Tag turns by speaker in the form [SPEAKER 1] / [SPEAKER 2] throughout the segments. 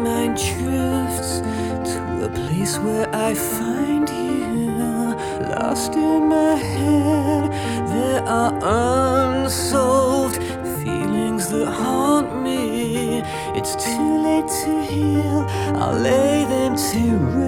[SPEAKER 1] mind drifts to a place where I find you. Lost in my head, there are unsolved feelings that haunt me. It's too late to heal, I'll lay them to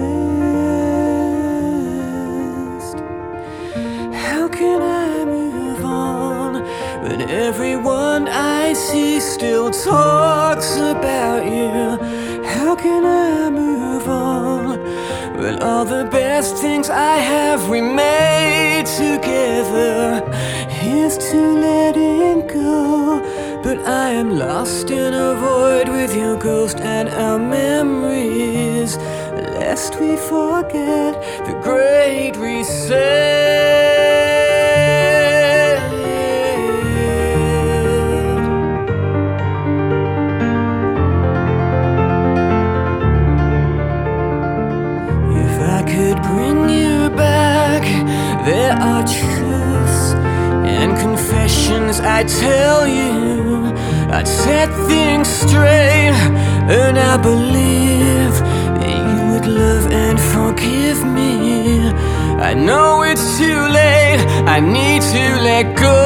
[SPEAKER 1] rest. How can I move on when everyone I see still talks about you? How can I move on when all the best things I have we made together? Here's to letting go, but I am lost in a void with your ghost and our memories, lest we forget the great reset. I could bring you back. There are truths and confessions I'd tell you. I'd set things straight, and I believe that you would love and forgive me. I know it's too late, I need to let go.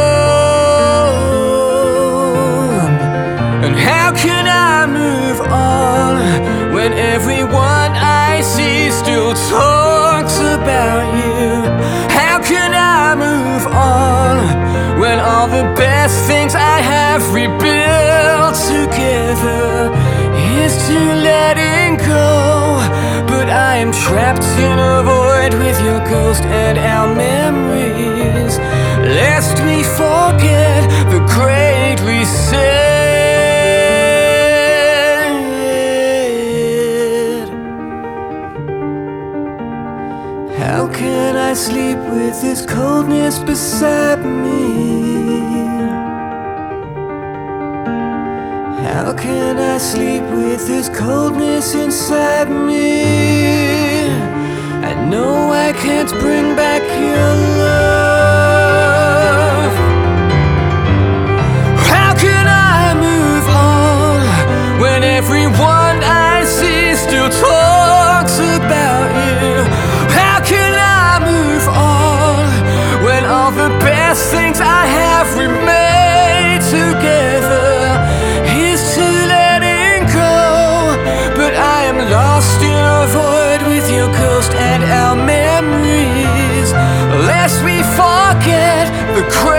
[SPEAKER 1] And how can I move on when everyone I see still talks about you? How can I move on when all the best things I have rebuilt together? Here's to letting go, but I am trapped in a void with your ghost and our memories, lest we forget the great reset. How can I sleep with this coldness beside me? How can I sleep with this coldness inside me? I know I can't bring back your love. How can I move on when everyone I see still talks about you? How can I move on when all the best things I have we made together? Here's to letting go, but I am lost in a void with your ghost and our memories, lest we forget the